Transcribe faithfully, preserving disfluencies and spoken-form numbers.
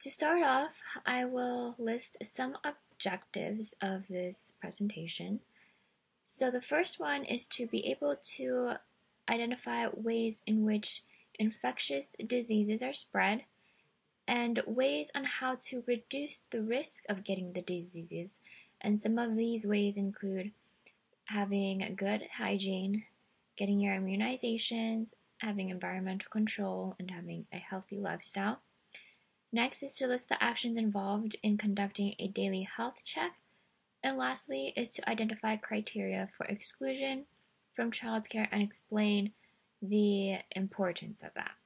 To start off, I will list some objectives of this presentation. So the first one is to be able to identify ways in which infectious diseases are spread and ways on how to reduce the risk of getting the diseases. And some of these ways include having good hygiene, getting your immunizations, having environmental control, and having a healthy lifestyle. Next is to list the actions involved in conducting a daily health check. And lastly is to identify criteria for exclusion from childcare and explain the importance of that.